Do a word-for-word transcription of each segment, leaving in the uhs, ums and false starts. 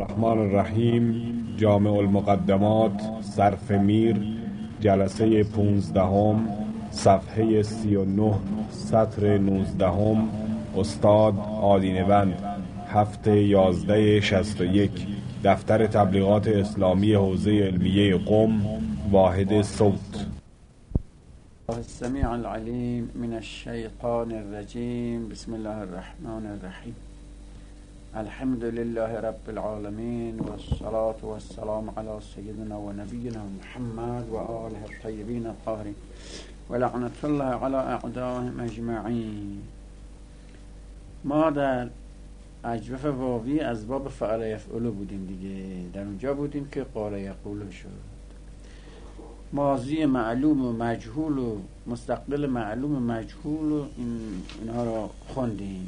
الرحمن الرحیم. جامع المقدمات، صرف میر، جلسه پونزدهم، صفحه سی و نه، سطر نوزدهم. استاد عالی‌نوند، هفته یازده شصت و یک. دفتر تبلیغات اسلامی حوزه علمیه قم، واحد صوت. السمیع العلیم من الشیطان الرجیم. بسم الله الرحمن الرحیم. الحمد لله رب العالمین و الصلاة و السلام علی سیدنا و نبینا محمد و آله الطیبین الطاهرین و لعنت الله علی اعدائهم اجمعین. ما در اجوف واوی از باب فعل یفعل بودیم دیگه. در اونجا بودیم که قال یقول شد. ماضی معلوم و مجهول و مستقبل معلوم و مجهول و این اینها رو خوندیم.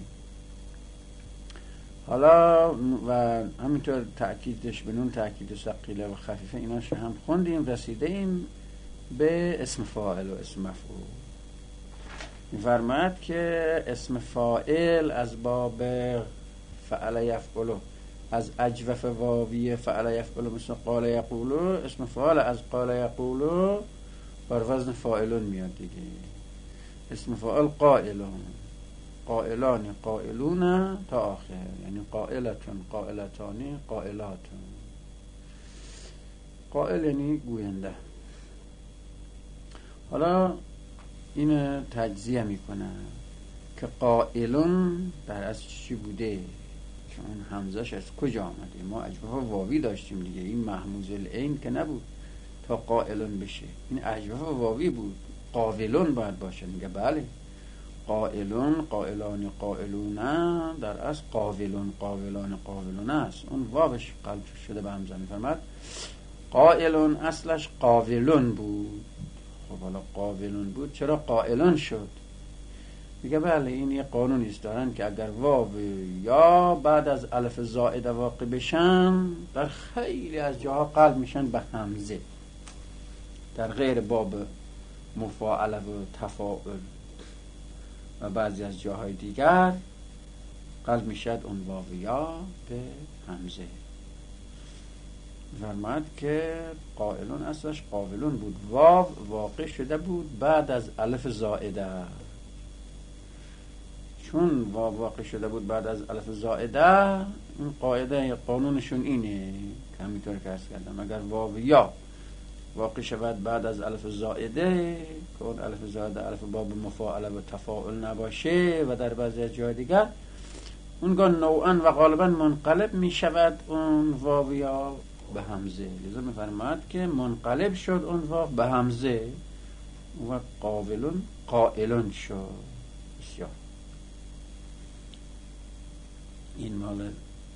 حالا و همینطور تأکیدش به نون تأکید ثقیله و خفیفه ایناش هم خوندیم. رسیده ایم به اسم فاعل و اسم مفعول. می‌فرماید که اسم فاعل از باب فعل یفعل، از اجوف واوی فعل یفعل مثل قال یقول، اسم فاعل از قال یقول بر وزن فاعلون میاد دیگه. اسم فاعل قائلون، قائلان، قائلون تا آخر، یعنی قائلتون، قائلتانی، قائلاتون. قائل یعنی گوینده. حالا این تجزیه میکنه که قائلون در از چی بوده، چون همزش از کجا آمده. ما اجوف واوی داشتیم دیگه، این محموز العین که نبود تا قائلون بشه، این اجوف واوی بود. قاولون باید باشه. میگه بله، قائلون، قائلان، قائلون در از قاولون، قاولان، قاولون است. اون واوش قلب شده به همزه. میفرماد قائلون اصلش قاولون بود. خب حالا قاولون بود چرا قائلون شد؟ میگه بله، این یه قانونی است دارن که اگر واو یا بعد از الف زائده واقع بشن در خیلی از جاها قلب میشن به همزه. در غیر باب مفاعله و تفاعل و بعضی از جاهای دیگر قلب میشد اون واو یا به همزه. فرماد که قائلون اصلش قاولون بود. واو واقع شده بود بعد از الف زائده. چون واو واقع شده بود بعد از الف زائده، این قاعده قانونشون اینه که همینطور که عرض کردم، اگر واو یا واقع شود بعد از الف زائده که اون الف زائده الف باب مفاعله و تفاعل نباشه و در بعضی از جای دیگر، اونگاه نوعا و غالبا منقلب می شود اون واو یا به همزه. لذا می فرماید که منقلب شد اون واو به همزه و قاولون قائلون شد. بسیار این مال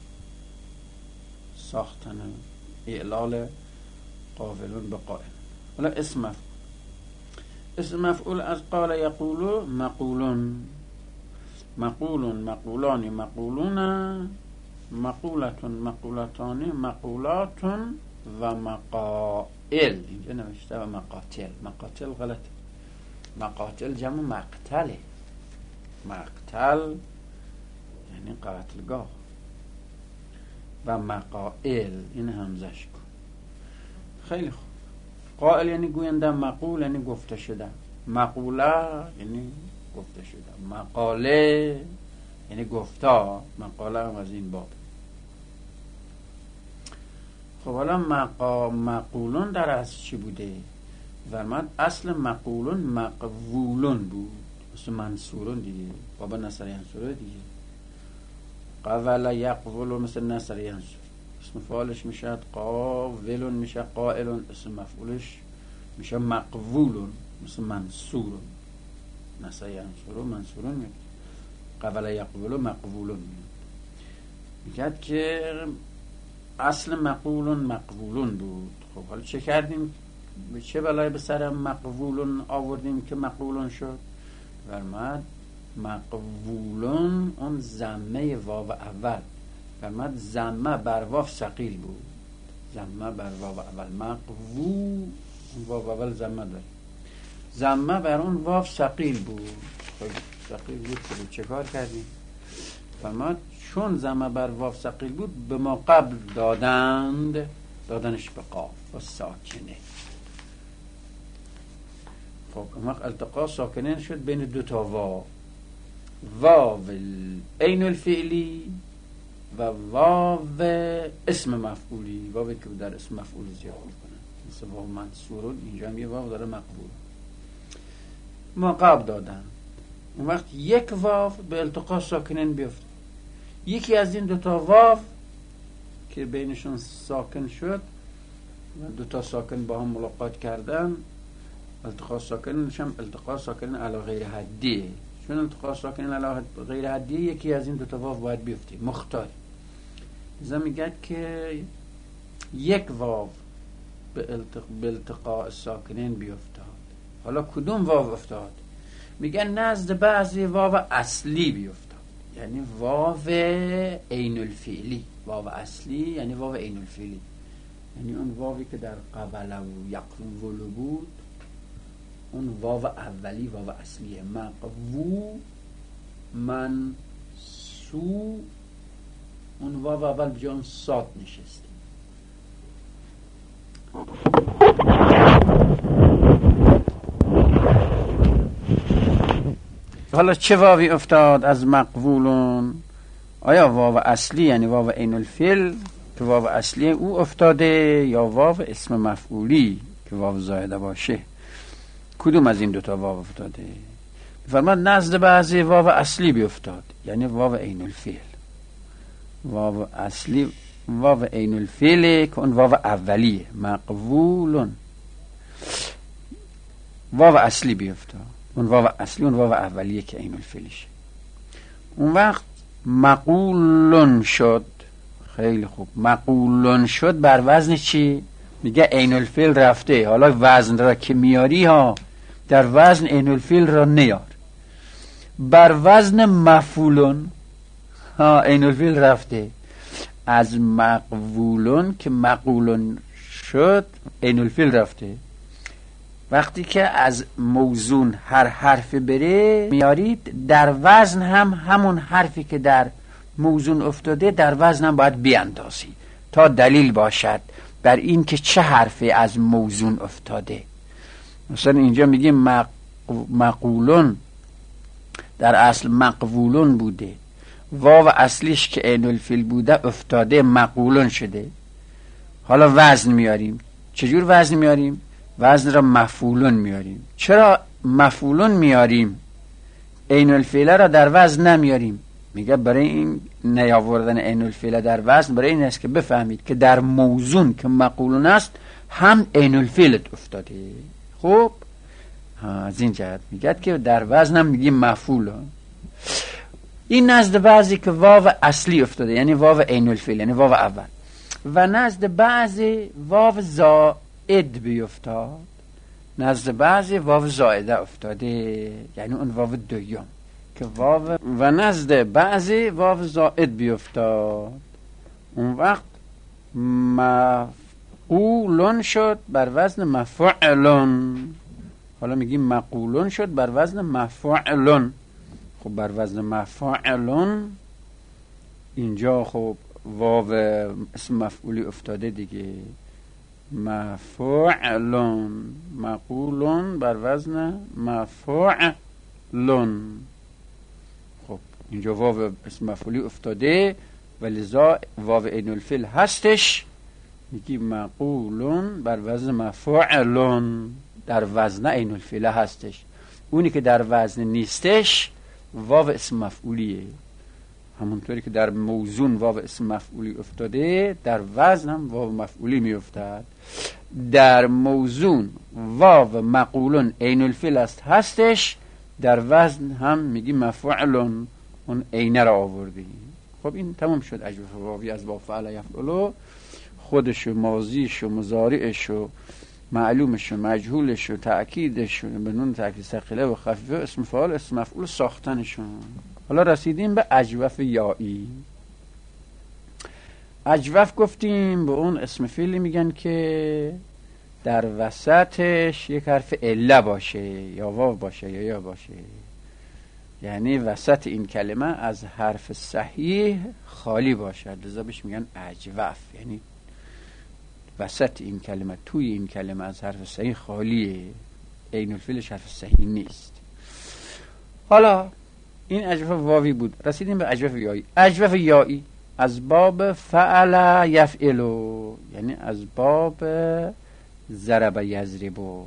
ساختن اعلال قاولون به قائل. حالا اسم مفعول. اسم مفعول از قال یقول مقولون، مقولون، مقولان، مقولون، مقولتون، مقولتانی، مقولاتون و مقائل. اینجا نوشته و مقاتل. مقاتل غلط. مقاتل جمع مقتله. مقتل یعنی قتلگاه. و مقائل این همزش کن. خیلی خوب. قائل یعنی گوینده، مقول یعنی گفته شده، مقوله یعنی گفته شده، مقاله یعنی گفتا. مقاله هم از این باب. خب حالا مقا مقولون در از چی بوده؟ فرماد اصل مقولون مقولون بود، مثل منصورون دیگه، بابا نصر ینصوره دیگه. قول یقول مثل نصر ینصور، اسم فعالش میشه قاولون، میشه قائلون، اسم مفعولش میشه مقولون مثل منصورون. نصر ینصور منصورون میشه. قول یقول مقولون میگه که اصل مقولون مقولون بود. خب حالا چه کردیم؟ به چه بلای به سر مقولون آوردیم که مقولون شد؟ فرماد مقولون اون ضمه واو اول. فرماد ضمه بر واو ثقیل بود. ضمه بر واو اول. مقوو واو اول ضمه داره. ضمه بر اون واو ثقیل بود. خب ثقیل بود که چه کار کردیم؟ فرماد چون ضمه بر واو ثقیل بود به ما قبل دادند، دادنش به قاف با ساکنه. خب اون وقت التقا ساکنین شد بین دو تا واو، واو عین الفعلی و واو اسم مفعولی، واوی که در اسم مفعول زیاد میکنن، مثل واو منصور. اینجا هم یه واو داره مقبول، ما قبل دادن. اون وقت یک واو به التقا ساکنین بیفته. یکی از این دوتا واو که بینشون ساکن شد و دوتا ساکن با هم ملاقات کردن، التقا ساکنینش هم التقا ساکنین علی غیر حدیه. چون التقا ساکنین علی غیر حدیه، یکی از این دوتا واو باید بیفته، مختار. ازا میگه که یک واو به التق... التقاء ساکنین بیفتاد. حالا کدوم واو افتاد؟ میگن نزد بعضی واو اصلی بیفتاد، یعنی واو عین الفعلی. واو اصلی یعنی واو عین الفعلی، یعنی اون واوی که در قبل و یقول بود، اون واو اولی واو اصلیه. مقوو من سو، اون واو اول بجان صاد نشسته. حالا چه واوی افتاد از مقبولون؟ آیا واو اصلی یعنی واو عین الفعل که واو اصلی او افتاده، یا واو اسم مفعولی که واو زائده باشه؟ کدوم از این دوتا واو افتاده؟ فرماد نزد بعضی واو اصلی بیفتاد، یعنی واو عین الفعل. واو اصلی واو عین الفعل که اون واو اولیه، مقبولون. واو اصلی بیفتاد، اون واو اصلی اون واو اولیه که عین الفعلشه. اون وقت مقولون شد. خیلی خوب، مقولون شد بر وزن چی؟ میگه عین الفعل رفته. حالا وزن را که میاری ها، در وزن عین الفعل را نیار. بر وزن مفعولون ها عین الفعل رفته. از مقولون که مقولون شد عین الفعل رفته. وقتی که از موزون هر حرف بره میارید، در وزن هم همون حرفی که در موزون افتاده در وزن هم باید بیاندازی تا دلیل باشد بر این که چه حرفی از موزون افتاده. مثلا اینجا میگیم مق... مقولون در اصل مقولون بوده، واو اصلیش که عین الفعل بوده افتاده مقولون شده. حالا وزن میاریم. چجور وزن میاریم؟ وزن را مفعولون میاریم. چرا مفعولون میاریم؟ عین الفعل را در وزن نمیاریم. میگه برای این نیاوردن عین الفعل در وزن برای این است که بفهمید که در موزون که مقولون است هم عین الفعل افتاده. خب از این جهت میگه که در وزن هم میگیم مفعولون. این نزد بعضی که واو اصلی افتاده، یعنی واو عین الفعل، یعنی واو اول. و نزد بعضی واو زائد بیفتاد. نزد بعضی واو زائده افتاده، یعنی اون واو دویم که واو. و نزد بعضی واو زائد بیفتاد. اون وقت مقولون شد بر وزن مفعلون. حالا میگیم مقولون شد بر وزن مفعلون. خب بر وزن مفعلون اینجا خب واو اسم مفعولی افتاده دیگه. مفعلون، مقولون بر وزن مفعلون. خب اینجا واو اسم مفعولی افتاده و لذا واو عین الفعل هستش. میگیم مقولون بر وزن مفعلون، در وزن عین الفعل هستش. اونی که در وزن نیستش واو اسم مفعولیه. همونطوری که در موزون واو اسم مفعولی افتاده، در وزن هم واو مفعولی می افتاد. در موزون واو مقولون عین الفعل است هستش، در وزن هم میگی مفعلون، اون عینه را آوردیم. خب این تمام شد اجوبه واوی از باب فعل یفعل. خودش و ماضیش و مضارعش و معلومش و مجهولش و تأکیدش و به نون تأکید ثقیله و خفیفه، اسم فاعل اسم مفعول ساختنشون. حالا رسیدیم به اجوف یائی. اجوف گفتیم به اون اسم فعلی میگن که در وسطش یک حرف عله باشه، یا واو باشه یا یا باشه. یعنی وسط این کلمه از حرف صحیح خالی باشد، لذا بهش میگن اجوف. یعنی وسط این کلمه، توی این کلمه از حرف صحیح خالیه، عین الفعلش حرف صحیح نیست. حالا این اجوف واوی بود، رسیدیم به اجوف یایی. اجوف یایی از باب فعل یفعلو، یعنی از باب ضرب یضربو.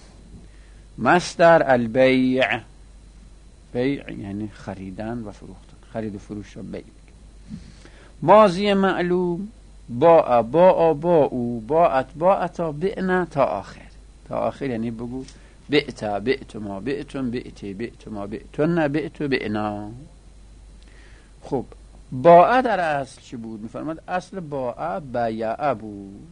مصدر البیع، بیع یعنی خریدن و فروختن، خرید و فروش را بیع. ماضی معلوم باع باع باعو باعت باعتا بعنا تا آخر. تا آخر یعنی بگو بعتا بعت ما بعتم بعتی بعت ما بعتن بعت بعنا. خب باع در اصل چی بود؟ میفرماد اصل باع بیع بود.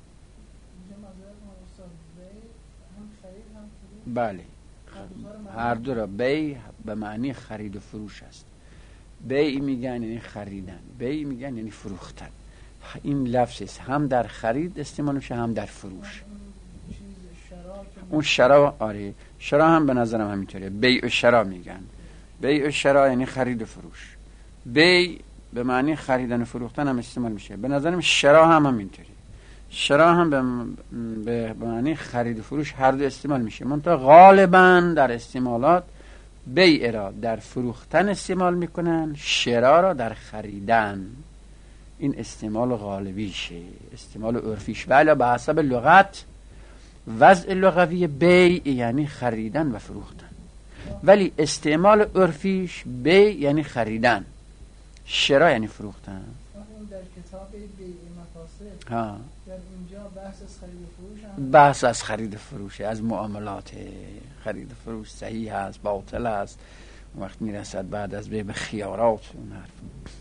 بله هر دو را. بیع به معنی خرید و فروش است. بیع میگن یعنی خریدن، بیع میگن یعنی فروختن. این لفظ است، هم در خرید استعمال میشه هم در فروش. اون شرا، آره شرا هم به نظرم همینطوره، بیع و شرا میگن. بیع و شرا یعنی خرید و فروش. بیع به معنی خریدن و فروختن هم استعمال میشه. به نظرم شرا هم همینطوره، شرا هم به معنی خرید و فروش هر دو استعمال میشه. منتها غالبا در استعمالات بیع را در فروختن استعمال میکنن، شرا را در خریدن. این استعمال غالبیشه، استعمال عرفیش. ولی به حسب لغت وضع لغوی بیع یعنی خریدن و فروختن، ولی استعمال عرفیش بیع یعنی خریدن، شرا یعنی فروختن. در کتاب بیع مفاسد ها در اینجا بحث از خرید و فروش هم بحث از خرید و فروش، از معاملات خرید و فروش صحیح هست باطل هست. وقت میرسد بعد از بیع به خیارات اون حرف.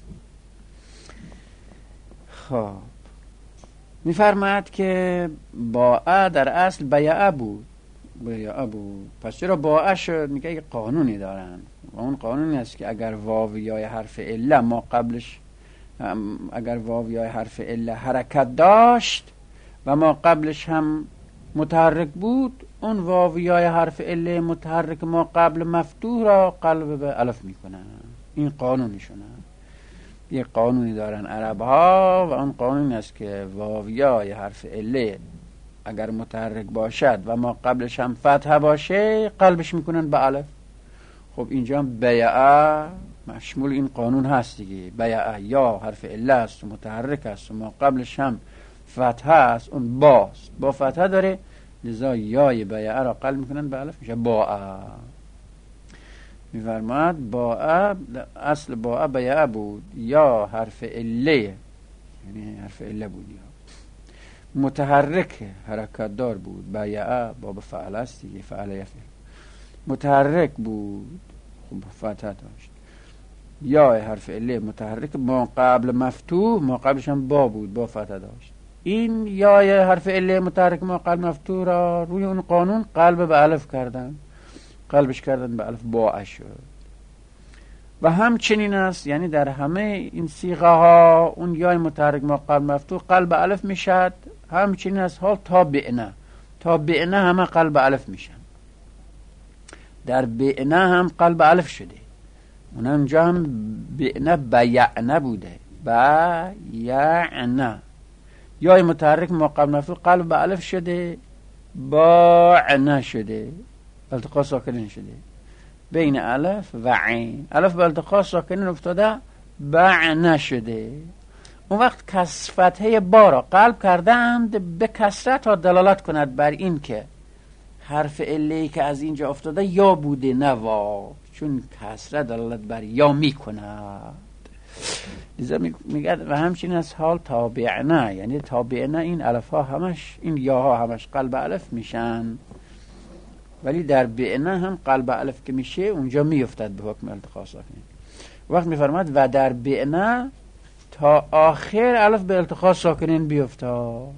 خب میفرماد که باع در اصل بیع بود، بیع بود. پس چرا باع شد؟ میگه یه قانونی دارن و اون قانونی است که اگر واو یا حرف عله ما قبلش اگر واو یا حرف عله حرکت داشت و ما قبلش هم متحرک بود، اون واو یا حرف عله متحرک ما قبل مفتوح را قلب به الف میکنن. این قانونشونه. یه قانونی دارن عرب ها و اون قانون است که واو یا حرف عله اگر متحرک باشد و ما قبلش هم فتحه باشه قلبش میکنن به الف. خب اینجا بیعه مشمول این قانون هست دیگه. بیعه یا حرف عله است و متحرک است و ما قبلش هم فتحه است، اون باست، با فتحه داره، لذا یای بیعه را قلب میکنن به الف، میشه باعه. میفرماد باعه اصل باعه بیعه بود، یا حرف عله یعنی حرف عله بود، یا متحرک حرکت دار بود. بیعه باب فعل است دیگه، فعل یفعل متحرک بود، خب فتحه داشت. یا حرف عله متحرک ما قبل مفتوح، ما قبلش هم با بود، با فتحه داشت. این یا حرف عله متحرک ما قبل مفتوح را روی اون قانون قلب به الف کردن، قلبش کردن به الف باع شد. و همچنین است، یعنی در همه این صیغه ها اون یا متحرک ما قبل مفتوح قلب الف میشد. همچنین است حال تا بعنا، تا بعنا همه قلب الف میشن. در بعنا هم قلب الف شده، اونجا هم بعنا بیعنا بوده، بیعنا. یا متحرک ما قبل مفتوح قلب به الف شده، باعنا شده، التقاء ساکنین شده بین الف و عین. الف به التقاء ساکنین افتاده، بعنا شده. اون وقت کس فتحه با را قلب کردند به کسرت تا دلالت کند بر این که حرف عله که از اینجا افتاده یا بوده نه واو، چون کسرت دلالت بر یا میکند. لذا میگه و همچنین از حال تابعنا، یعنی تابعنا این الف ها همش، این یا ها همش قلب الف میشن، ولی در بعنا هم قلب الف که میشه اونجا میافتد به حکم التقاء ساکنین. وقت میفرماد و در بعنا تا آخر الف به التقاء ساکنین بیفتاد.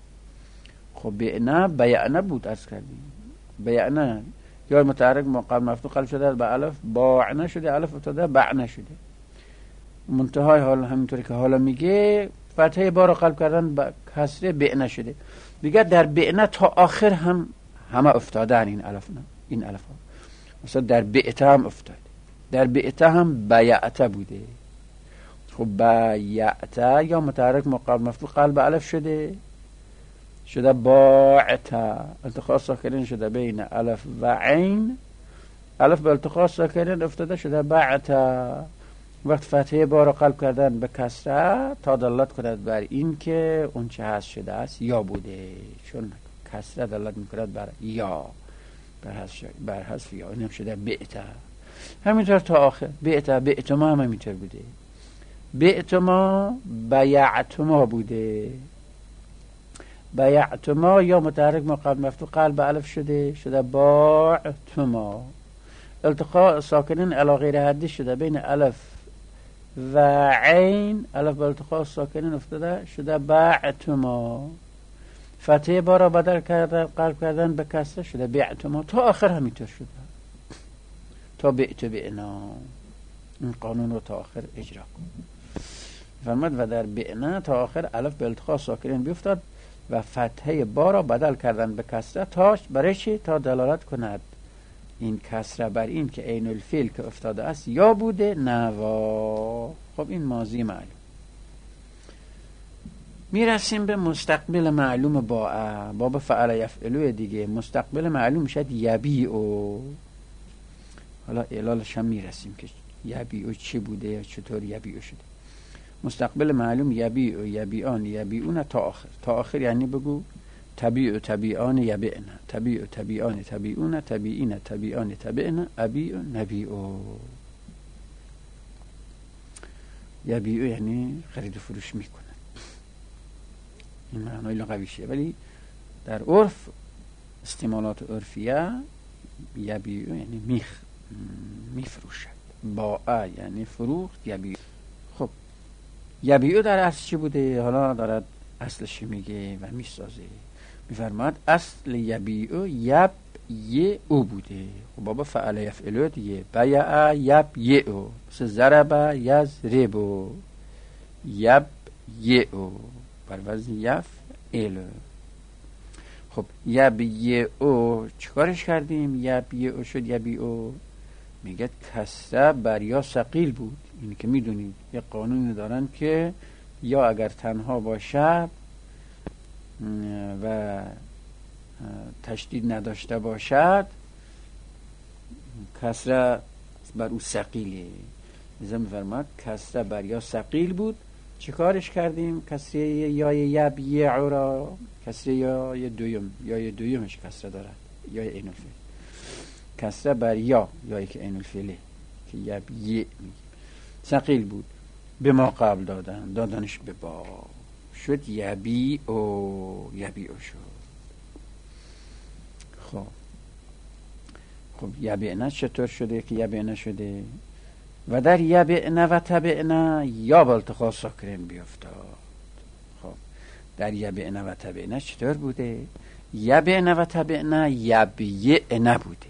خب بعنا بیعنا بود از کردیم، بیعنا یا متحرک ما قبل مفتوح قلب شده به الف، باعنا شده، الف افتاده بعنا شده. منتهای حال همینطوری که حالا میگه فتحه با را قلب کردن به کسره بعنا شده. میگه در بعنا تا آخر هم همه افتادن این الف، نه این الف ها. مثلا در بعت هم افتاد، در بعته هم بیعته بوده. خب بیعته یا متحرک مقابل مفتوح قلب الف شده شده باعته، التقاء ساکنین شده بین الف و عین، الف به التقاء ساکنین افتاده شده بعته. وقت فتحه با را قلب کردن به کسره تا دلالت کند بر این که اون چه هست شده است یا بوده، چون کسره دلالت میکند بر یا، بر حذف یا. این هم شده بعته. همینطور تا آخر بعته بعتما هم همینطور بوده. بعتما بیعتما بوده. بیعتما یا متحرک ما قبل مفتوح قلب الف شده شده باعتما. التقاء ساکنین علی غیر حدی شده بین الف و عین، الف به التقاء ساکنین افتاده شده بعتما. فتحه با را بدل کردن قلب کردن به کسره شده بعتما. تا آخر همینطور شده تا بعت بعنا. این قانون رو تا آخر اجرا کن. فرمود و در بعنا تا آخر الف به التقاء ساکنین بیفتاد و فتحه با را بدل کردن به کسره تا برای چی؟ تا دلالت کند این کسره بر این که عین الفعل که افتاده است یا بوده نوا. خب این ماضی معلوم. میرسیم به مستقبل معلوم با باب فعل یفعلو دیگه. مستقبل معلوم میشد یبیعو. حالا علالش هم میرسیم که یبیعو چی بوده یا چطور یبیعو شده. مستقبل معلوم یبیعو، یبیعان، یبیعون تا آخر. تا آخر یعنی بگو تبیع تبیعان یبعن، تبیع تبیعان تبیعون، تبیعین تبیعان تبعن، ابیع نبیع. یبیع یعنی خرید و فروش میکنه. این معنای لغویشه، ولی در عرف استعمالات عرفیه یبیع یعنی میخ میفروشد. باع یعنی فروخت. یبیع. خب یبیع در اصل چی بوده؟ حالا دارد اصلش میگه و میسازه. میفرماد اصل یبیعو یب یه او بوده. خب بابا فعل یفعلو دیگه. بیع یب یه او، مثل ضرب یضربو، یب یه او بر وزن یفعل. خب یب یه او چیکارش کردیم؟ یب یه او شد یبیعو. میگه کسره بر یا ثقیل بود. این که میدونید یه قانونی دارن که یا اگر تنها باشد و تشدید نداشته باشد کسره بر او ثقیله. لذا می‌فرماد کسره بر یا ثقیل بود. چه کارش کردیم؟ کسره یای یب یعو را، کسره یای دویم، یای دویمش کسره دارد، یای عین الفعل. کسره بر یا، یایی که عین الفعله که یب یه میگیم، ثقیل بود. به ما قبل دادن دادنش به با شد یبی او، یبی او شد. خب خب یبعنا چطور شده که یبعنا شده؟ و در یبعنا و تبعنا یا بالتقاء ساکنین بیفتاد. خب در یبعنا و تبعنا چطور بوده؟ یبعنا و تبعنا یبیعنا بوده.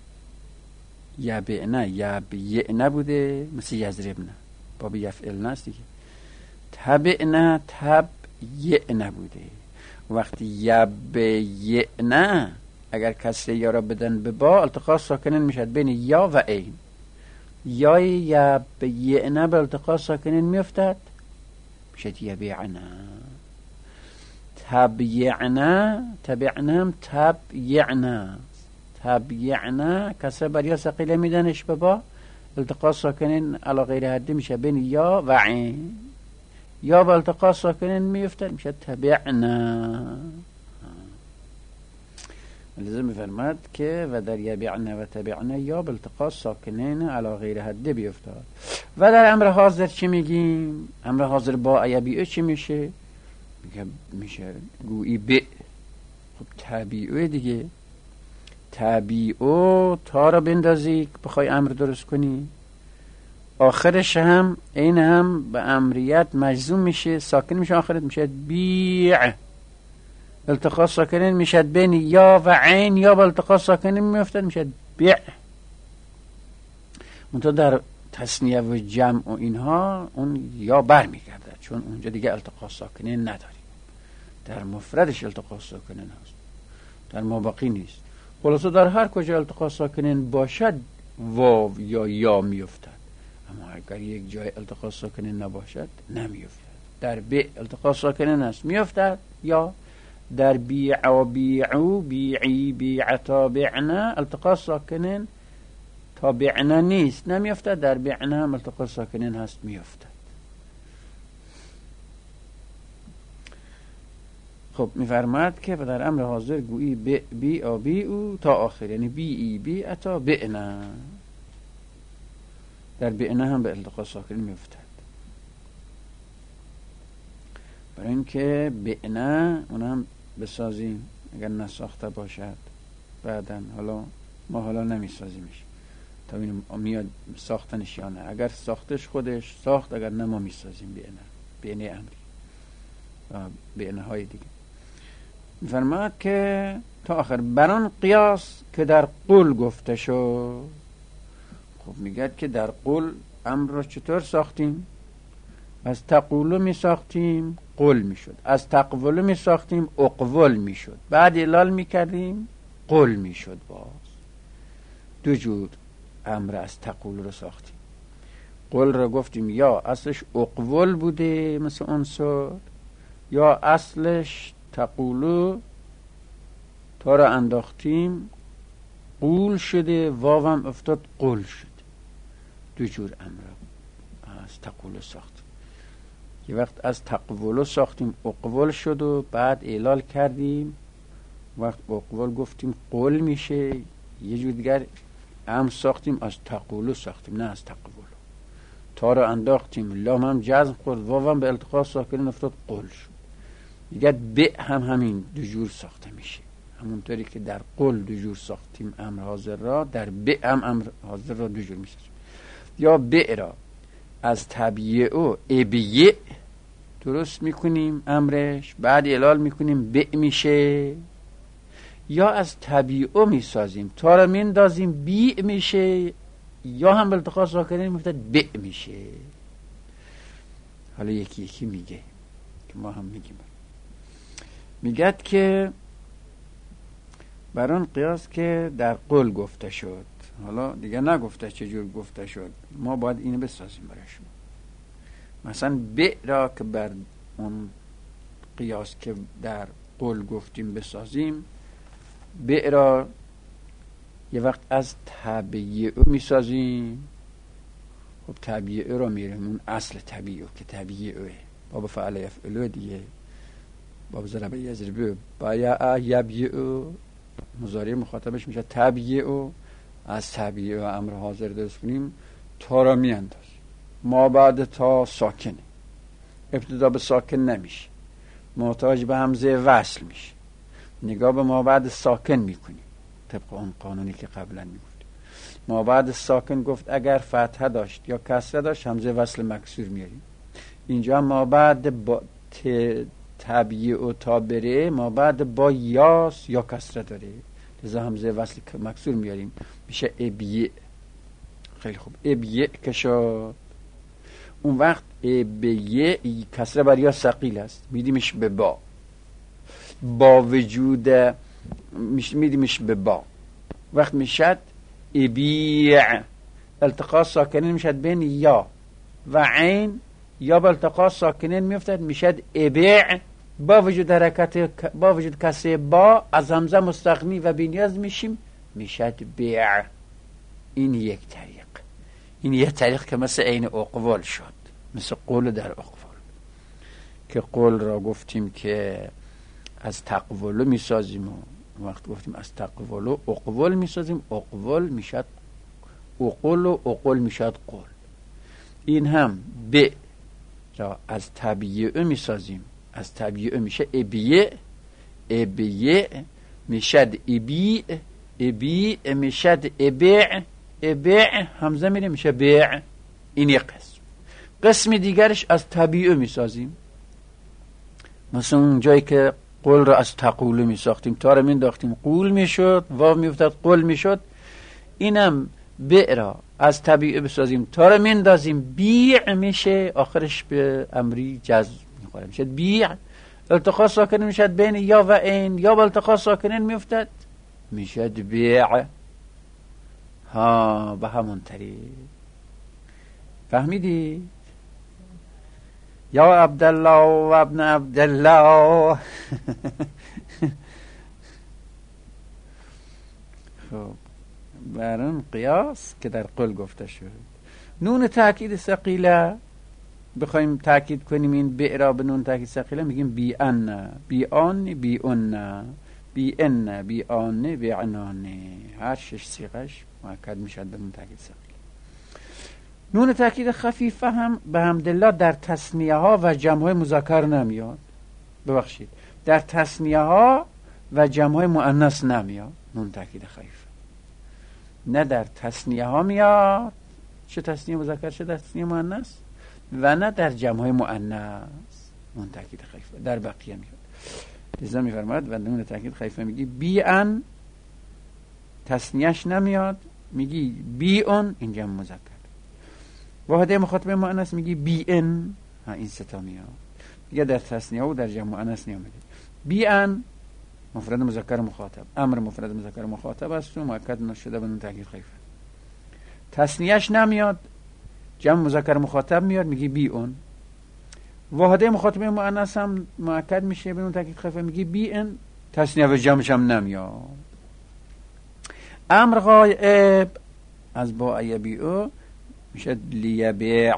یبعنا یبیعنا بوده، مثل یضربنا باب یفعلنا است دیگه. تبعنا تبیعنا بوده. وقتی یبیعنا اگر کسره یا را بدن به با التقاء ساکنین میشد بین یا و عین. یا یبیعنا به التقاء ساکنین میافتد میشد یبیعنا. تبیعنا تبعنا هم تبیعنا. تبیعنا کسره بر یا ثقیله میدنش به با التقاء ساکنین علی غیر حدی میشه بین یا و عین. یا به التقاء ساکنین میفتد میشه تبعنا. لازم میفرماد که و در یبعنا و تبعنا یا به التقاء ساکنین علی غیر حدی بیفتاد. و در امر حاضر چی میگیم؟ امر حاضر با یبیعو چی میشه؟ میگه میشه گویی ب. خب تبیعو دیگه. تبیعو تا را بندازی بخوای امر درست کنی، آخرش هم این هم به امریت مجزوم میشه، ساکن میشه، آخرت میشه بیع. التقاء ساکنین میشه بین یا و عین، یا با التقاء ساکنین میفتد میشه بیع. منتها در تثنیه و جمع و اینها اون یا بر میگرده، چون اونجا دیگه التقاء ساکنین نداریم. در مفردش التقاء ساکنین هست، در مابقی نیست. خلاصه در هر کجا التقاء ساکنین باشد واو یا یا میافتد، اما اگر یک جای التقاء ساکنه نباشد نمیافتد. در ب التقاء ساکنه است میافتد، یا در بیع و بیعو بیعی بیعتا بعنا التقاء ساکنه تابعنا نیست نمیافتد، در بعنا هم التقاء ساکنه هست میافتد. خب میفرماد که در امر حاضر گویی بی بی آ بی او تا آخر، یعنی بی ای بی اتا بعنا، در بعنا هم به التقاء ساکنه میافتد. برای اینکه بعنا اون هم بسازیم اگر نساخته باشد بعدن، حالا ما حالا نمیسازیمش تا ببینیم میاد ساختنش یا نه. اگر ساختش خودش ساخت، اگر نه ما میسازیم بعنا، بعنا امری و بعنا های دیگه. میفرماد که تا آخر بران قیاس که در قول گفته شد. خب میگه که در قول امر را چطور ساختیم؟ از تقولو می ساختیم قول می شد، از تقولو می ساختیم اقول می شد، بعد علال می کردیم قول می شد. باز دو جور امر از تقول رو ساختیم. قول رو گفتیم یا اصلش اقول بوده مثل عنصر، یا اصلش تقولو تا رو انداختیم قول شده، واوم افتاد قول شد. دو جور امر از تقولو ساختیم. یه وقت از تقولو ساختیم اقول شد و بعد اعلال کردیم، وقت اقول گفتیم قول میشه. یه جور دیگر هم ساختیم از تقولو ساختیم، نه از تقولو. تا رو انداختیم لام هم جزم خورد، واو هم به التقاء ساکنین افتاد قول شد. دیگه ب هم همین دو جور ساخته میشه، همونطوری که در قول دو جور ساختیم امر حاضر را، در ب هم امر حاضر را دو جور میسازیم. یا ب را از طبیعه و ابیه درست میکنیم امرش، بعد اعلال میکنیم ب میشه، یا از طبیعه میسازیم تا را میندازیم بی میشه، یا هم به التقاء ساکنین میفتد ب میشه. حالا یکی یکی میگه که ما هم میگیم. میگد که بران قیاس که در قول گفته شد، حالا دیگه نگفته چجور گفته شد، ما باید اینو بسازیم برای شما. مثلا ب را که بر اون قیاس که در قول گفتیم بسازیم، ب را یه وقت از طبیعه میسازیم. خب طبیعه را میریم اون اصل طبیعه که طبیعه باب فعل یفعله دیگه، باب ضرب یضرب بایا یبیع، مضارع مخاطبش میشه طبیعه. از طبیعه و امر حاضر درست کنیم تا را میانداز، ما بعد تا ساکنه، ابتدا به ساکن نمیشه، محتاج به همزه وصل میشه، نگاه به ما بعد ساکن میکنیم طبق اون قانونی که قبلا میگفتیم. ما بعد ساکن گفت اگر فتحه داشت یا کسره داشت همزه وصل مکسور میاریم. اینجا ما بعد با طبیعه و تا بره، ما بعد با یاس یا کسره داره، لذا همزه وصل مکسور میاریم، میشه ابیع. خیلی خوب، ابیع که شد. اون وقت ابیع کسره بر یا ثقیل است، میدیمش به با، با وجود میدیمش به با، وقت میشد ابیع. التقاء ساکنین میشد بین یا و عین، یا به التقاء ساکنین میفتد میشد ابیع. با وجود حرکت با وجود کسره با از همزه مستغنی و بی‌نیاز میشیم، میشد بیع. این یک طریق، این یک طریق که مثل عین اقوال شد، مثل قول در اقوال که قول را گفتیم که از تقولو میسازیم و وقت گفتیم از تقولو اقوال میسازیم، اقوال میشد اقول و اقول میشد قول. این هم ب را از طبیعه میسازیم، از طبیعه میشه ابیع، ابیع میشد ابیع، ابیع میشد ابیع، ابیع همزه میره میشه بیع. این یک قسم. قسم دیگرش از طبیعه میسازیم، مثلا اون جایی که قول را از تقوله میساختیم تا را مینداختیم قول میشد، واو میفتد قول میشد. اینم بیع را از طبیعه بسازیم تا را میندازیم بیع میشه، آخرش به امری جزم میخوره میشه بیع. التقاء ساکنین میشد بین یا و عین، یا با التقاء ساکنین میفتد میشد بیع. ها به همون طریق. فهمیدی؟ یا عبدالله و ابن عبدالله. خب بر اون قیاس که در قول گفته شد. نون تأکید ثقیله بخوایم تأکید کنیم این ب را به نون تأکید ثقیله میگیم بی ان، بی آن، بی اون، بی ان، بی آن، بی عنان. هر شش صیغش مؤکد میشد به نون تأکید ثقیله. نون تأکید خفیفه هم به حمدالله در تثنیه ها و جمع های مذکر نمیاد. ببخشید در تثنیه ها و جمع های مؤنث نمیاد نون تأکید خفیفه. نه در تثنیه ها میاد، چه تثنیه مذکر چه تثنیه مؤنث، و نه در جمع های مؤنث نون تأکید خفیفه، در بقیه میاد. لذا میفرماید و نون تأکید خفیفه میگی بی ان، تثنیهش نمیاد، میگی بی اون، این جمع مذکر. واحده مخاطبه مؤنث میگی بی ان، ها این ستا میاد دیگه. در تثنیه و در جمع مؤنث نمیاد. بی ان مفرد مذکر مخاطب، امر مفرد مذکر مخاطب است و مؤکد نشده به نون تأکید خفیفه. تثنیهش نمیاد، جمع مذکر مخاطب میاد، میگی بی اون. واحده مخاطبه مؤنث هم مؤکد میشه به نون تأکید خفیفه، میگی بی ان، تثنیه و جمعش هم نمیاد. امر غایب از با ایبی او میشه لیبیع.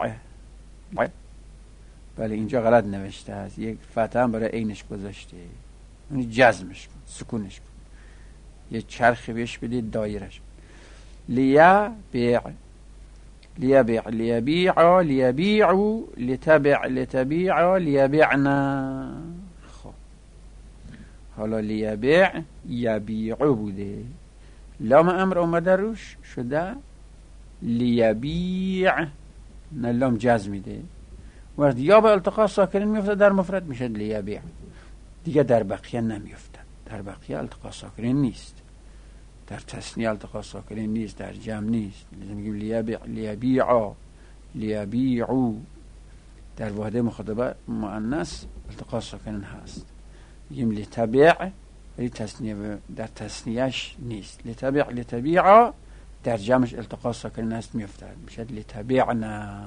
بله اینجا غلط نوشته است، یک فتحه هم برای عینش گذاشته، اون جزمش کن، سکونش کن، یه چرخی بهش بدید دایرش. لیبیع، لیبیع، لیبیع، لیبیعو، لتبع، لتبیع، لیبیعنا. خب حالا لیبیع یبیعو بوده، لام امر اومده روش شده لیبیع، نه لام جزم میده، وقت یا به التقاء ساکنین میفته در مفرد میشه لیبیع، دیگه در بقیه نمیفته. در بقیه التقاء ساکنین نیست، در تثنیه التقاء ساکنین نیست، در جمع نیست. لازم میگیم لیبیع، لیبیعا، لیبیعو. در واحده مخاطبه مؤنث التقاء ساکنین هست، میگیم لتبع، ولی تثنیه در تثنیهش نیست. لتبع، لتبیعا، در جمعش التقاء ساکنین هست میفتد، میشه لتبعنا.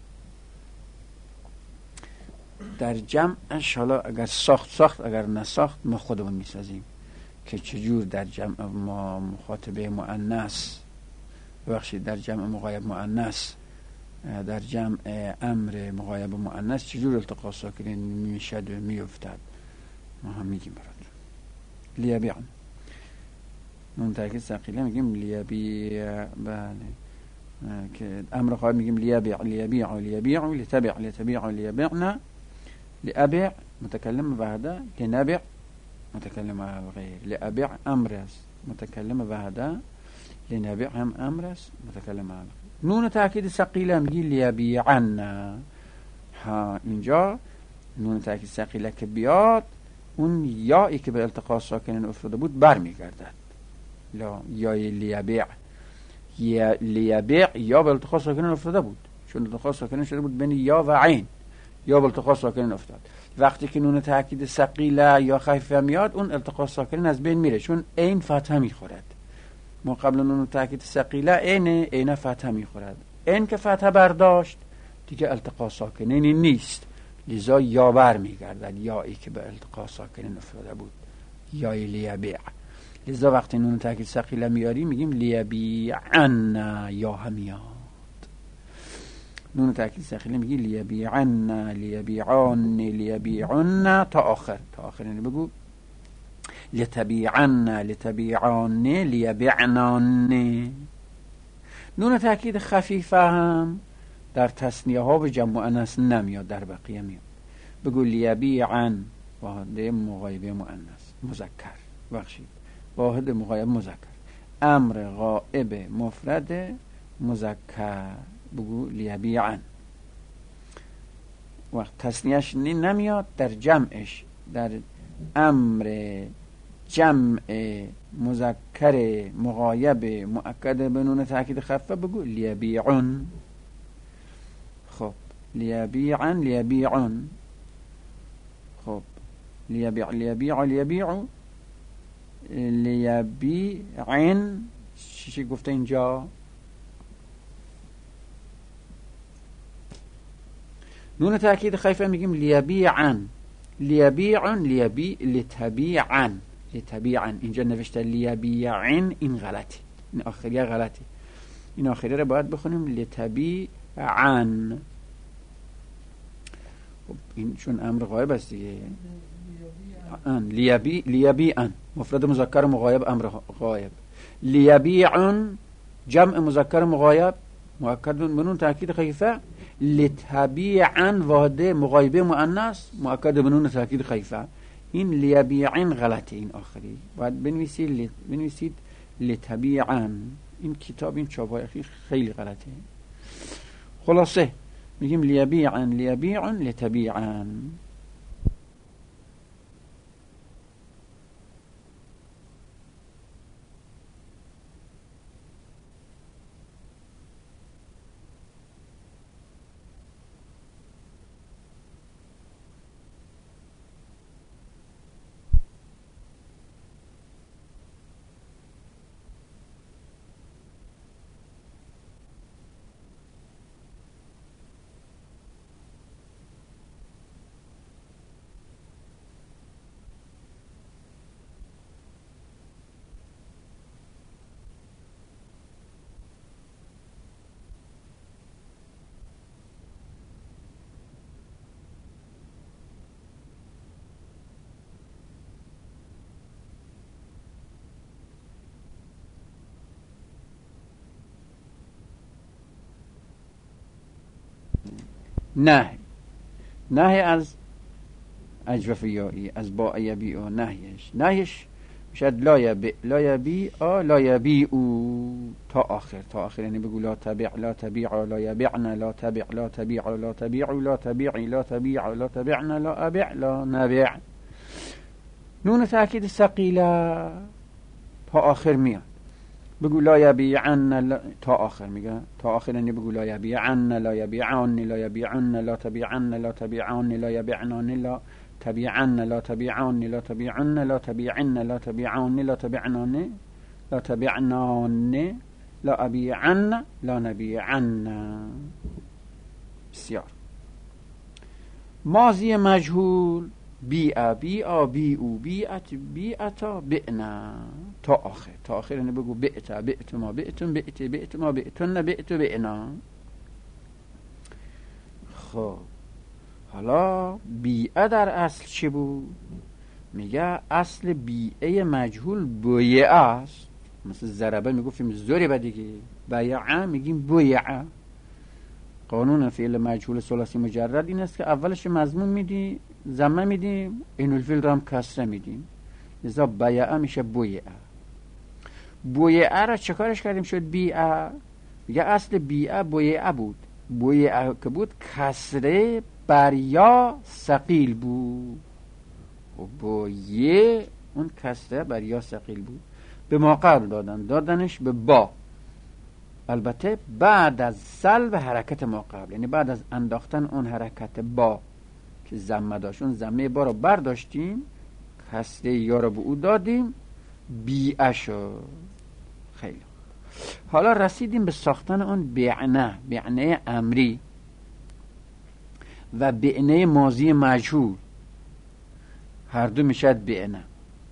در جمعش حالا اگر ساخت ساخت، اگر نساخت ما خودمون میسازیم که چجور در جمع ما مخاطبه مؤنث، ببخشید در جمع مغایب مؤنث، در جمع امر مغایب مؤنث چجور التقاء ساکنین میشد و میفتد، ما هم میگیم برات. لیبیع نون تأکید ثقیله میگیم لیبیع، بله که امر غایب میگیم لیبیع، لیبیع، لیبیع، لتبع، لتبیع، لیبیعنا. لأبيع متكلم بعد، لنبع متكلم على الغير. لأبيع امر است متكلم بعد، لنبع هم امر است متكلم على الغير. نون تأکید ثقیله میگی لیبیعنا. ها اینجا نون تأکید ثقیله که بیاد، اون یایی که به التقاء ساکنین افتاده بود برمیگردد. لا یای لیبیع، یا لیبیع یا به التقاء ساکنین افتاده بود، چون التقاء ساکنین شده بود بین یا و عین، یا به التقاء ساکنین افتاد. وقتی که نون تأکید ثقیله یا خفیفه میاد، اون التقاء ساکنین از بین میره، چون عین فتحه میخورد. ما قبل نون تأکید ثقیله عین عین فتحه میخورد، عین که فتحه برداشت دیگه التقاء ساکنین نیست، لذا یا بر میگردد، یایی که به التقاء ساکنین افتاده بود، یای لیبیع. لذا وقتی نون تأکید ثقیله میاری میگیم لیبیعن، یا همیاد. نون تأکید ثقیله میگی لیبیعن، لیبیعان، لیبیعن تا آخر، تا آخر اینو بگو. لتبیعن، لتبیعان، لیبیعنان. نون تأکید خفیفه هم در تثنیه ها و جمع مؤنث نمیاد، در بقیه میاد. بگو لیبیعن، واحد مغایب مؤنث مذکر، بخشید واحد مغایب مذکر، امر غائب مفرد مذکر، بگو لیبیعن. وقت تثنیهش نمیاد، در جمعش، در امر جمع مذکر مغایب مؤکد به نون تأکید خفیفه بگو لیبیعن. خب لیبیعن، لیبیعن. خب لیبیع، لیبیع، لیبیع، لیبیعن چی چی گفته اینجا؟ نون تأکید خیفه میگیم لیبیعن، لیبیعن، لیبی لتبیعن، لتبیعن. اینجا نوشته لیبیعن، این غلطه، این آخریه غلطه، این آخریه رو باید بخونیم لتبیعن. خب این چون امر غایب است دیگه، ان لیبی لیبیعن مفرد مذکر مغایب امر غایب، لیبیعن جمع مذکر مغایب مؤکد بنون تأکید خیفه، لتبیعن واحد مغایبه مؤنث مؤکد بنون تأکید خیفه. این لیبیعن غلطه، این آخری باید بنویسید بنویسید لتبیعن. این کتاب این چاپ‌های اخیر خیلی غلطه. خلاصه میگیم لیبیعن، لیبیعن، لتبیعن. نه نه از اجوف یایی از با یبی و نهیش نهیش شد لا یبی لا یبی آ لا یبی او تا آخر تا آخر یعنی بگو لا تبیع لا تبیع لا یبیعنا لا تبیع لا تبیع لا تبیع لا تبیعی لا تبیع لا تبیعنا لا ابیع لا نبیع. نون تأکید ثقیله تا آخر میاد، بگو لا یبیعن تا آخر میگه تا آخر یعنی بگو لا یبیعن لا یبیعن لا یبیعن لا تبیعن لا تبیعن لا یبیعنان لا تبیعن لا تبیعن لا تبیعن لا تبیعن لا تبیعن لا تبیعنان لا تبیعنان لا ابیعن لا نبیعن. بسیار. ماضی مجهول بیع بیع بی او بیعت بیعتا بئنا تا آخر تا آخر یعنی بگو بئتا بئت ما بئتون بئت بئت ما بئتون بئت بئنا. خب حالا بیعه در اصل چی بود؟ میگه اصل بیعه مجهول بویعه است، مثل ضربه میگفتیم ضربه دیگه، بیعه میگیم بویعه. قانون فعل مجهول ثلاثی مجرد این است که اولش مضمون میدی ضمه میدیم، این الفعل رو هم کسره میدیم، لذا بیعه میشه بویعه. بویعه را چه کارش کردیم شد بیعه؟ میگه اصل بیعه بویعه بود، بویعه که بود کسره بر یا ثقیل بود و بویه اون کسره بر یا ثقیل بود. به ما قبل دادن دادنش به با، البته بعد از سلب حرکت ما قبل، یعنی بعد از انداختن اون حرکت با که ضمه داشت، اون ضمه با رو برداشتیم کسره یا رو به او دادیم بیعه شد. خیلی حالا رسیدیم به ساختن اون بعنه، بعنه امری و بعنه ماضی مجهول، هر دو میشد بعنه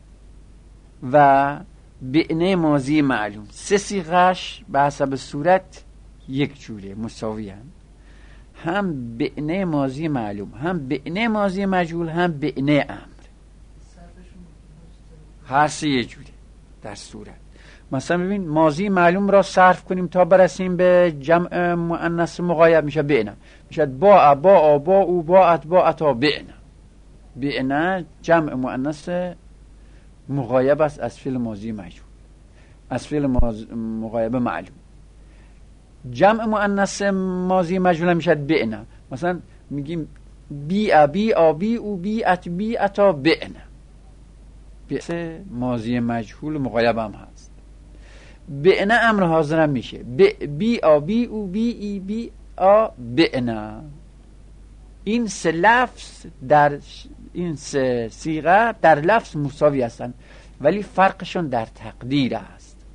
و بعنه ماضی معلوم. سه صیغه‌اش به حسب صورت یک جوره مساوی هم. هم بعنه ماضی معلوم، هم بعنه ماضی مجهول، هم بعنه امر، هر سه یک جوره در صورت. مثلا ببین ماضی معلوم را صرف کنیم تا برسیم به جمع مؤنث مغایب میشه بعنه، میشه با با با او با ات با اتا بعنه. بعنه جمع مؤنث مغایب است از فعل ماضی مجهول، از فعل مغایب معلوم. جمع مؤنث ماضی مجهول میشه بعنه، مثلا میگیم بی ابی ابی او بی ات بی اتا بعنه، بعنه ماضی مجهول مغایب هم هست. بعنه امر حاضر هم میشه بی ابی او بی ای بی ا بعنه. این سه لفظ در این سه صیغه در لفظ مساوی هستند ولی فرقشون در تقدیر است.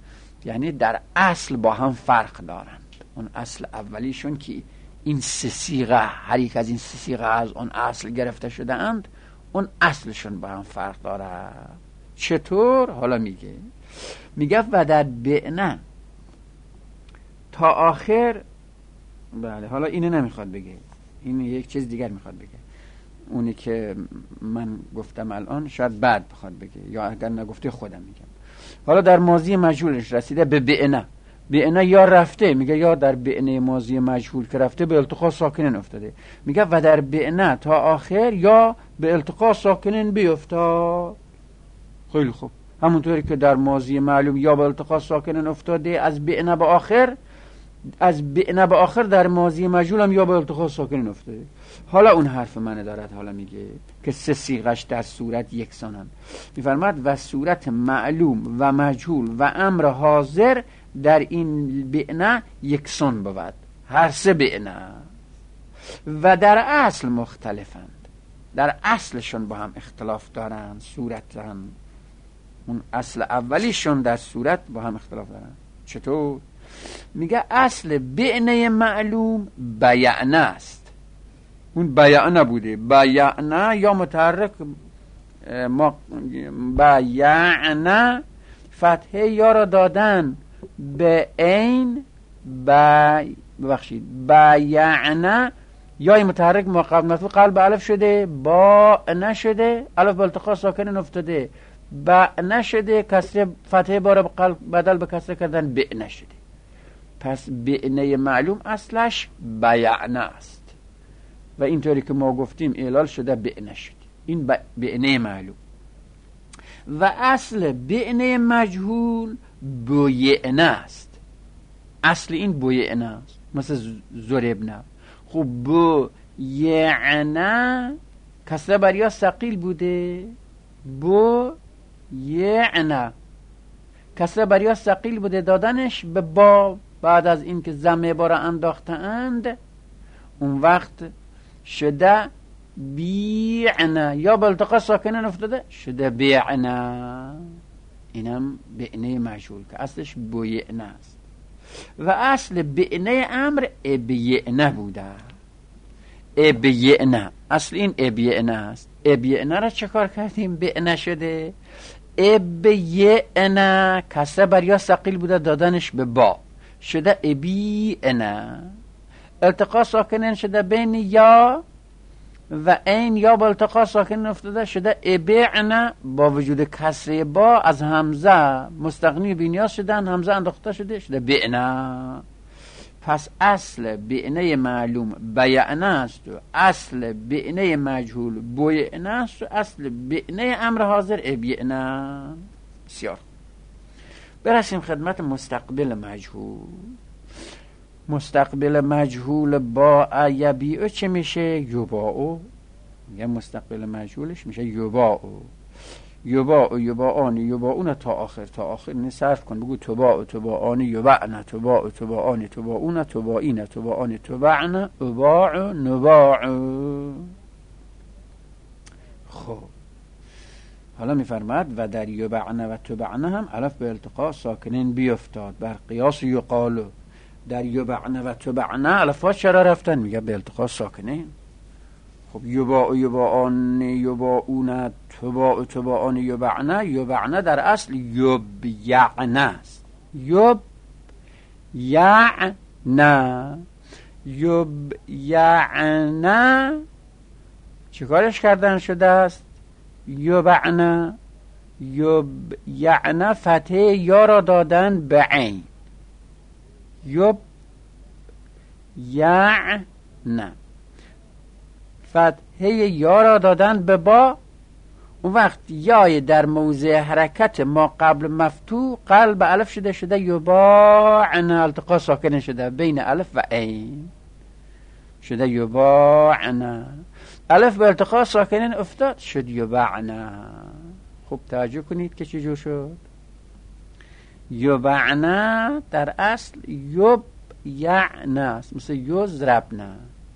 یعنی در اصل با هم فرق دارند. اون اصل اولیشون که این سه صیغه، هر یک از این سه صیغه از اون اصل گرفته شده اند، اون اصلشون با هم فرق داره. چطور؟ حالا میگه میگه و در بعنه تا آخر. بله حالا اینو نمیخواد بگه، این یک چیز دیگر میخواد بگه. اونی که من گفتم الان شاید بعد بخواد بگه، یا اگر نگفته خودم میگم. حالا در ماضی مجهولش رسیده به بعنه. بعنه یا رفته، میگه یا در بعنه ماضی مجهول که رفته به التقاء ساکنین افتاده. میگه و در بعنه تا آخر یا به التقاء ساکنین بیفتاد. خیلی خوب، همونطوری که در ماضی معلوم یا به التقاء ساکنین افتاده از بعنه به آخر، از بعنه به آخر در ماضی مجهول هم یا به التقاء ساکنین افتاده. حالا اون حرف منه دارد، حالا میگه که سه صیغش در صورت یکسانند. میفرماد و صورت معلوم و مجهول و امر حاضر در این بعنه یکسان بود، هر سه بعنه، و در اصل مختلفند، در اصلشون با هم اختلاف دارند. صورتن اون اصل اولیشون در صورت با هم اختلاف دارند. چطور؟ میگه اصل بعنه معلوم بیعنه است. اون بیعنه بوده، بیعنه یا متحرک ما بیعنه فتحه یا را دادن به عین بی ببخشید بیعنه یا متحرک ما قبل مفتوح قلب الف شده، با نشده، الف به التقاء ساکنین افتاده، با نشده، کسره فتحه بار قلب بدل به کسره کردن ب نشده. پس بعنه معلوم اصلش بیعنه است و اینطوری که ما گفتیم اعلال شده بعنه شده. این بعنه معلوم. و اصل بعنه مجهول بویعنه است. اصل این بویعنه است، مثل ضربنا. خب بویعنه کسره بر یا ثقیل بوده، بویعنه کسره بر یا ثقیل بوده، دادنش به با بعد از این که ضم عباره انداخته اند، اون وقت شده بیعنه یا به التقاء ساکنین افتاده شده بیعنه. اینم بعنه مجهول که اصلش بویعنه است. و اصل بعنه امر ابیعنه بوده. ابیعنه اصل این ابیعنه است. ابیعنه را چه کار کردیم؟ بعنه شده. ابیعنه کسره بر یا ثقیل بوده، دادنش به با شده ابیعنه. التقاء ساکنین شده بین یا و این یا با التقاء ساکنین افتاده شده ابیعنه. با وجود کسره با از همزه مستغنی بینیاز شدن، همزه انداخته شده شده بعنه. پس اصل بعنه معلوم بیعنه است و اصل بعنه مجهول بویعنه است و اصل بعنه امر حاضر ابیعنه. بسیار. برسیم خدمت مستقبل مجهول. مستقبل مجهول با یبیعو چه میشه؟ یباعو. میگه مستقبل مجهولش میشه یباعو. یباعو یباعانی یباعون تا آخر تا آخر. این صرف کن بگو تباعو تباعانی یباعن تباعو تباعانی تباعون تباعین تباعانی تباعن اباعو نباعو. خب حالا میفرماد و در یباعن و تباعن هم الف به التقاء ساکنین بیفتاد بر قیاس یقالو. در یباعن و تباعن الفا چرا رفتن؟ میگه به التقاء ساکنین. خب یباع یباعان یباعون تباع تباعان یباعن. یباعن در اصل یبیعن است. یبیعن یبیعن چه کارش کردن شده است؟ یباعن یبیعن فتحه یا را دادن به عین. یبیعن فتحه یا را دادن به با. اون وقت یای در موضع حرکت ما قبل مفتوح قلب الف شده شده یباعن، التقاء ساکن شده بین الف و عین شده یباعن. الف به التقاء ساکنین افتاد شد یباعن. خوب توجه کنید که چجور شد. یباعن در اصل یبیعن است، مثل یضربن.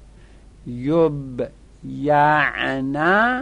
یبیعن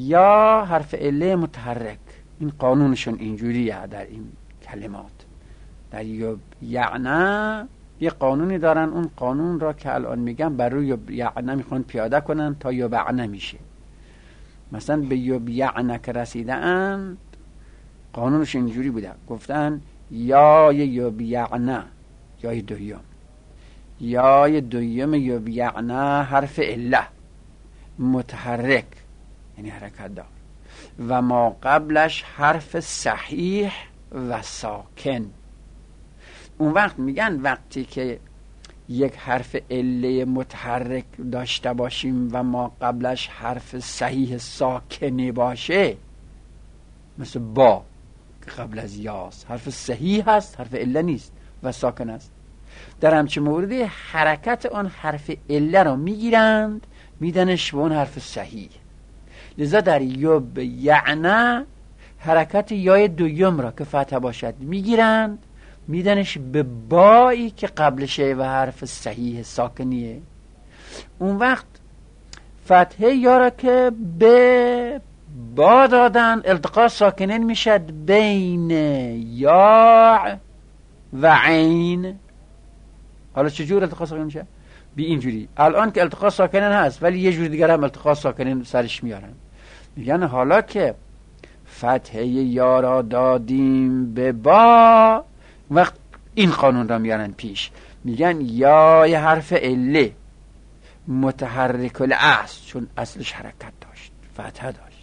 یا حرف عله متحرک. این قانونشون اینجوریه در این کلمات. در یبیعن یه قانونی دارن، اون قانون را که الان میگم بر روی یبیعن میخوان پیاده کنن تا یبیعن میشه. مثلا به یبیعن که رسیدن قانونش اینجوری بوده، گفتن یا یبیعن، یا دویم، یا دویم یبیعن حرف اله متحرک یعنی حرکت دار و ما قبلش حرف صحیح و ساکن. اون وقت میگن وقتی که یک حرف عله متحرک داشته باشیم و ما قبلش حرف صحیح ساکنی باشه، مثل با که قبل از یاست، حرف صحیح هست، حرف عله نیست و ساکن است، در همچه موردی حرکت آن حرف عله را میگیرند میدنش به اون حرف صحیح. لذا در یب یعنی حرکت یای دویم را که فتح باشد میگیرند میدنش به بایی که قبلشه و حرف صحیح ساکنیه. اون وقت فتحه یا را که به با دادن التقاء ساکنین میشد بین یا و عین. حالا چجور التقاء ساکنین میشه؟ بی اینجوری. الان که التقاء ساکنین هست ولی یه جور دیگر هم التقاء ساکنین سرش میارن، میگن حالا که فتحه یا را دادیم به با، وقت این قانون را میارن پیش، میگن یا یه حرف عله متحرک الاصل، چون اصلش حرکت داشت فتحه داشت،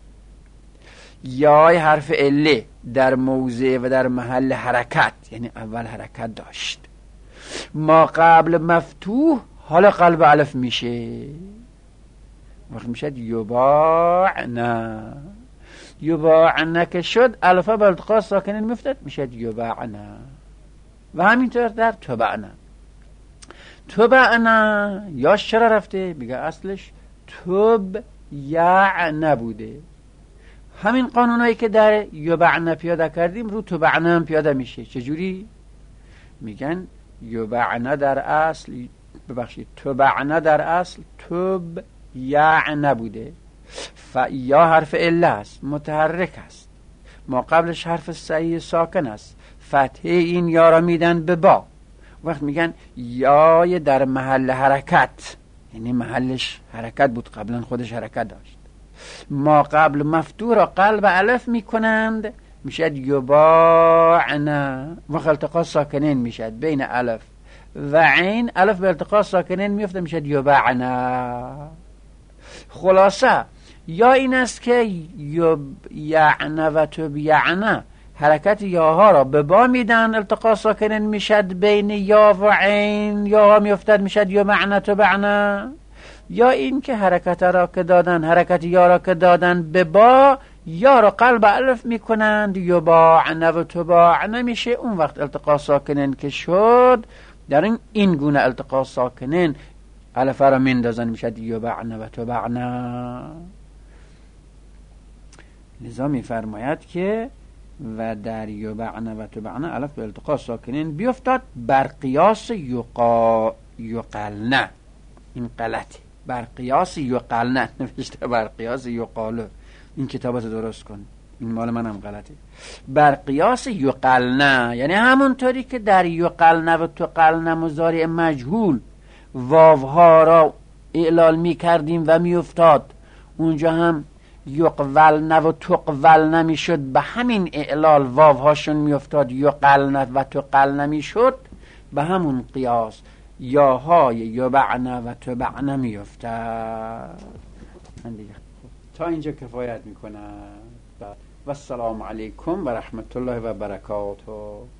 یا یه حرف عله در موضع و در محل حرکت یعنی اول حرکت داشت، ما قبل مفتوح حالا قلب الف میشه، وقت میشد یباعنا. یباعنا که شد الفا به التقاء ساکنین میفتد میشد یباعنا. و همینطور در تبعنا. تبعنا یاش چرا رفته؟ بگه اصلش تب یعنا بوده. همین قانونایی که در یبعنا پیاده کردیم رو تبعنا هم پیاده میشه. چجوری؟ میگن یبعنا در اصل، ببخشید تبعنا در اصل تب یعنا بوده، ف یا حرف عله است متحرک است، ما قبلش حرف صحیح ساکن است، فتحه این یا را میدن به با، وقت میگن یای در محل حرکت یعنی محلش حرکت بود، قبلا خودش حرکت داشت، ما قبل مفتوح را قلب الف میکنند میشد یباعنا. وقت التقاء ساکنین میشد بین الف و عین، الف به التقاء ساکنین میفته میشد یباعنا. خلاصه یا این است که یبیعن و تبیعن حرکت یاها را به با میدن، التقاء ساکنین میشد بین یا و عین، یا میفتد میشد یبعن تبعن. یا این که حرکت را که دادن، حرکت یا را که دادن به با، یا را قلب الف میکنند یباعن و تباعن میشه. اون وقت التقاء ساکنین که شد در این این گونه التقاء ساکنین الف را میندازن میشد یبعن و تبعن. لذا میفرماید که و در یبعن و تبعن الف به التقاء ساکنین بیفتاد بر قیاس یقا یقلن. این غلطه، بر قیاس یقلن نوشته بر قیاس یقالو. این کتابت درست کن، این مال منم غلطه. بر قیاس یقلن یعنی همونطوری که در یقلن و تقلن مضارع مجهول واوها را اعلال می کردیم و می افتاد، اونجا هم یقولن و تقولن می شد، به همین اعلال واوهاشون می افتاد، یقلن و تقلن می شد، به همون قیاس یاهای یبعن و تبعن می افتاد. تا اینجا کفایت می کنه. و السلام علیکم و رحمت الله و برکاته.